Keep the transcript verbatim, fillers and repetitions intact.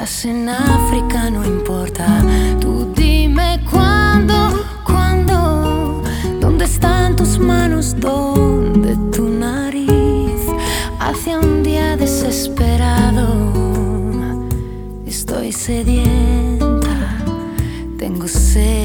Estás en África, no importa. Tú dime cuándo, cuándo. ¿Dónde están tus manos? ¿Dónde tu nariz? Hacia un día desesperado. Estoy sedienta, tengo sed.